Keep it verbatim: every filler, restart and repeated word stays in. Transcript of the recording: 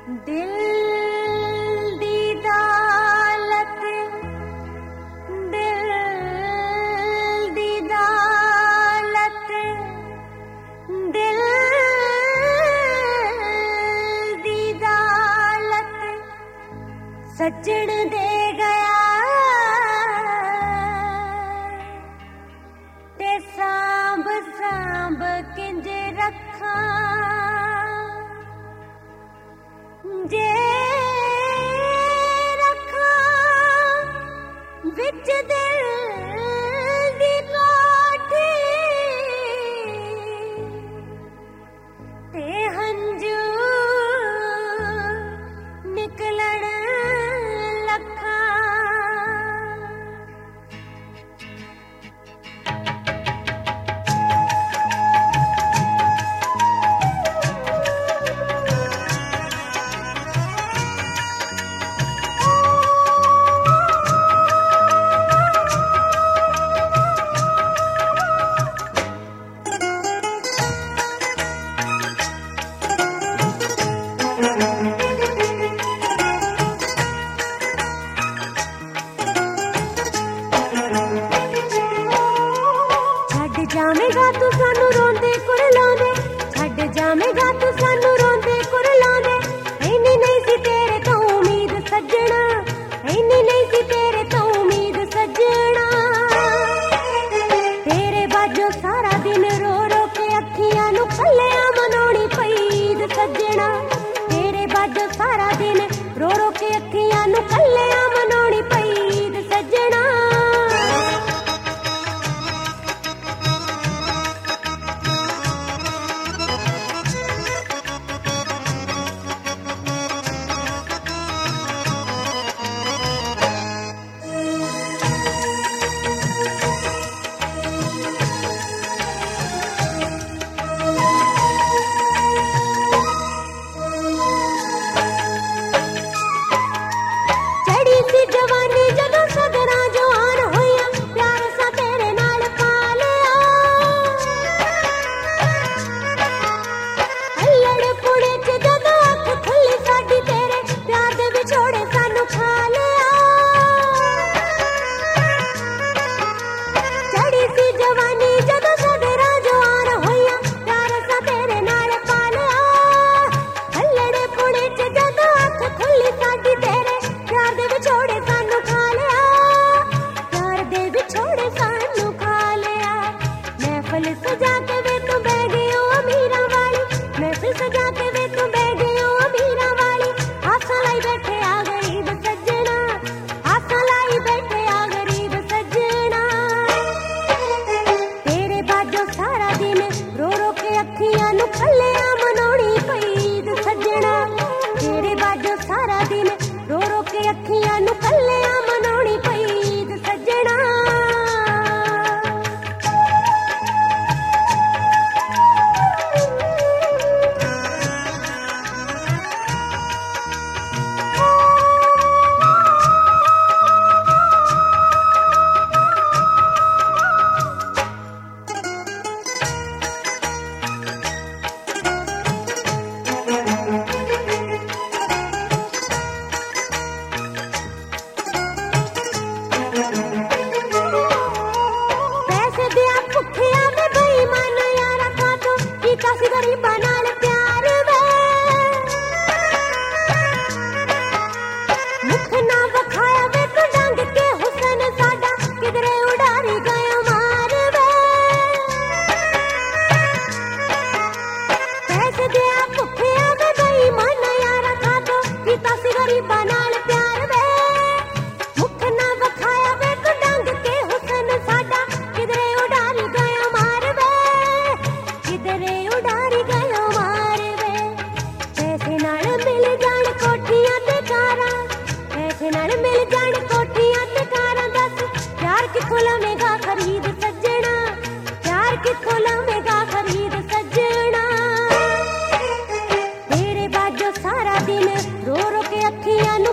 दिल दी दौलत, दिल दी दौलत, दिल दी दौलत सज्जन दे गया ते सांभ सांभ किंज रखा जे रखा विच दिल दी कोठी ते हंजू निकलण लखा। जावेगा तू सानू रोंदे कुरलांदे, छड्ड जावेगा तू सानू रोंदे कुरलांदे। इन्नी नहीं सी तेरे तो उम्मीद सज्जना, इन्नी नहीं सी तेरे तो उम्मीद सज्जना। तेरे बाजो सारा दिन रो रो के अखियां नू कल्लियां मनाउणी पईद सज्जना। तेरे बाजो सारा दिन रो रो के अखियां नू कल्लियां मनाउणी पईद सज्जना। जवानी जदों सदरा जवान होया प्यार सा तेरे नाल पा लिया। अल्लड़ पुणे च जदों अख खुली साडी तेरे प्यार दे विछोड़े सानू खा लिया। चढ़ी सी जवानी जदों सदरा जवान होया प्यार सा तेरे नाल पा लिया। अल्लड़ पुणे च जदों अख खुली साडी तेरे प्यार दे विछोड़े सानू खा लिया। प्यार दे विछोड़े सानू खा लिया। महफिल सजा के वे तू बह गई ओ अमीरा वाली, महफिल सजा के वे तू बह गई ओ अमीरा वाली। आसा लाई बैठे आ गरीब सज्जना, आसा लाई बैठे आ गरीब सज्जना। तेरे बाजो सारा दिन रो रो के अखियां नू कल्लियां मनाउणी पईद सज्जना। तेरे बाजो सारा दिन रो रो के अखियां नू कल्लियां मनाउणी पईद सज्जना। पैसे दिया भुखिया में बेईमान यारा का तो कीता सी गरीबां नाल प्यार वे। मुख ना वखाया वे तू डंग के हुसन साडा किधरे उडारी गया मार वे। पैसे दिया भुखिया में बेईमान यारा का तो कीता सी गरीबां नाल प्यार वे। मुख ना वखाया वे तू डंग के हुसन साडा किधरे उडारी गया मार वे, किधरे उडारी गया मार वे। पैसे नाल मिल जाण कोठियां ते कारां, पैसे नाल मिल जाण कोठियां ते कारां। दस प्यार किथों लवेगा खरीद सज्जना, प्यार किथों लवेगा खरीद सज्जना। तेरे बाजो सारा दिन रो रो के अखियां